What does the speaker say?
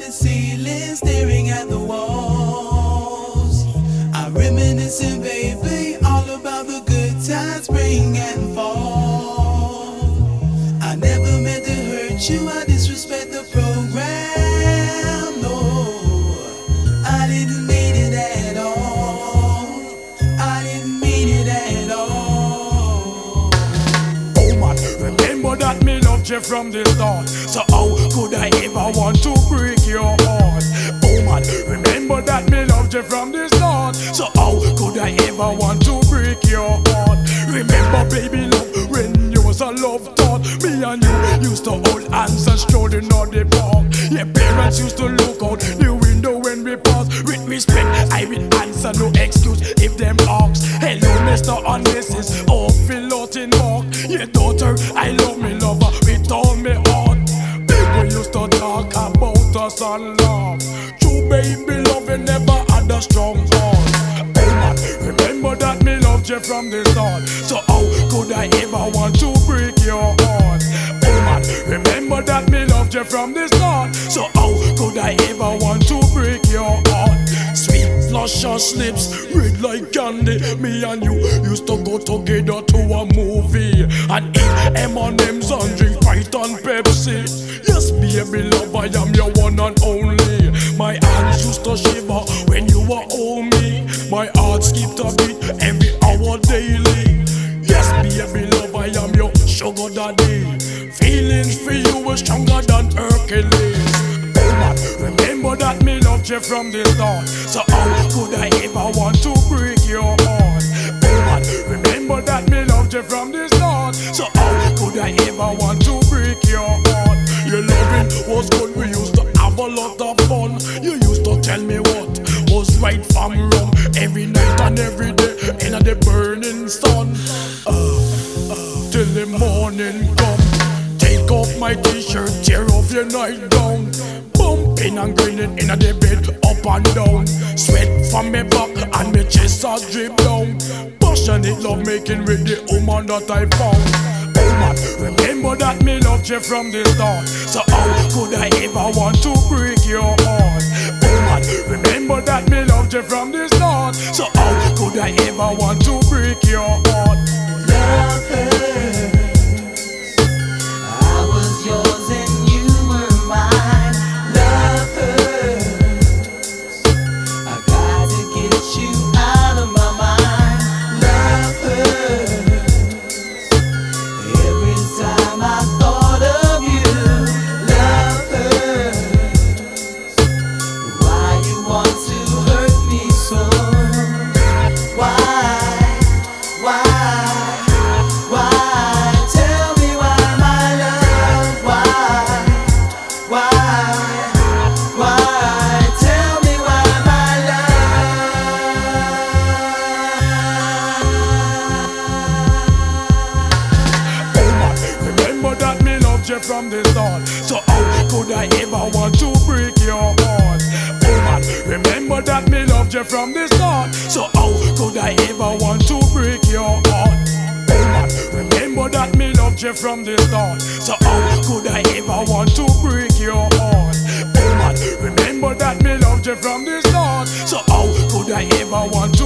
the ceiling, staring at the walls. I'm reminiscing, baby, all about the good times, spring and fall. I never meant to hurt you, I disrespect the program, no. I didn't mean it at all. I didn't mean it at all. Oh man, remember that me loved you from the start. So how could I ever want to break your heart? Oh man, remember that me loved you from the start. So how could I ever want to break your heart? Remember, baby love, when you was a love thought. Me and you used to hold hands and strolling on the park. Your parents used to look out the window when we pass. With respect, I will answer, no excuse if them ask. Hello, Mr. and Mrs. Oh, fill out in mark. Your daughter, I love me lover with all me heart. People used to talk about us and laugh. True baby love, you never had a strong heart. Oh man, remember that me loved you from the start. So how could I ever want to break your heart? Oh man, remember that me loved you from the start. So how could I ever want to break your heart? Sweet luscious lips, red like candy. Me and you used to go together to a movie and eat M&M's and drink Sprite and Pepsi. Yes, baby love, I am your one and only. My hands used to shiver when you were on me. My heart skipped a beat every hour daily. Yes, baby love, I am your sugar daddy. Feelings for you were stronger than Hercules. Oh man, remember that me loved you from the start. So how could I ever want to break your heart? Oh man, remember that me loved you from the start. So how could I ever want to break your heart? Your loving was good, we used to have a lot of fun. You used to tell me what was right from wrong every night and every day in the burning sun. Till the morning come, take off my t-shirt, tear off your nightgown, bumping and grinding in the bed up and down. Sweat from me back and me chest a drip down. Passionate love making with the woman that I found. Oh man, remember that me loved you from the start. So how could I ever want to break your heart? Oh man, remember that me loved you from the start. So how could I ever want to break your heart? Love hurts. I was yours and you were mine. Love hurts. I got to get you out of my mind. Love hurts. Every time I thought of you. Love hurts. Why you want to hurt me so? Why? Tell me why, my love? Why? Tell me why, my love? Oh man, remember that me loved you from the start. So how could I ever want to break your heart? Oh man, remember that me loved you from the start. So how could I ever want to break your heart? Oh man, remember that me loved you from the start. So how could I ever want to break your heart? Oh man, remember that me loved you from the start. So how could I ever want